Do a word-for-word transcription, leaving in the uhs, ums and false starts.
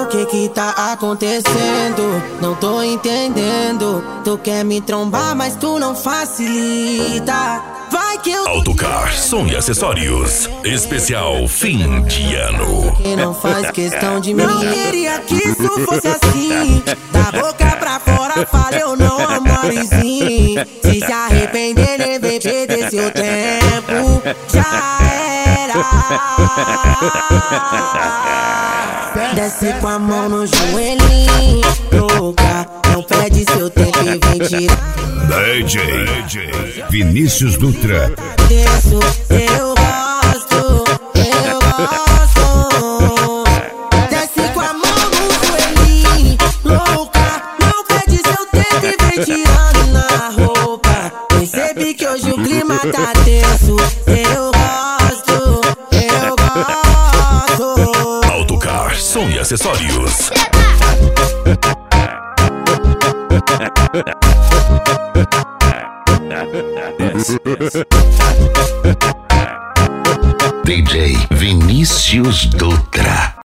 O que que tá acontecendo? Não tô entendendo. Tu quer me trombar, mas tu não facilita. Vai que eu... Autocar, som e acessórios. Especial fim de ano. Que não faz questão de mim. Não queria que isso fosse assim. Da boca pra fora fala eu não amorezinho. Se se arrepender nem vem perder seu tempo. Já era. Desce com a mão no joelhinho, louca. Não perde seu tempo e vem tirar. D J, D J Vinícius Dutra. Desço, eu gosto, eu gosto. Desce com a mão no joelhinho, louca. Não perde seu tempo e vem tirando na roupa. Percebi que hoje o clima tá tenso. Eu gosto, eu gosto. Autocar, som e acessórios. D J Vinícius Dutra.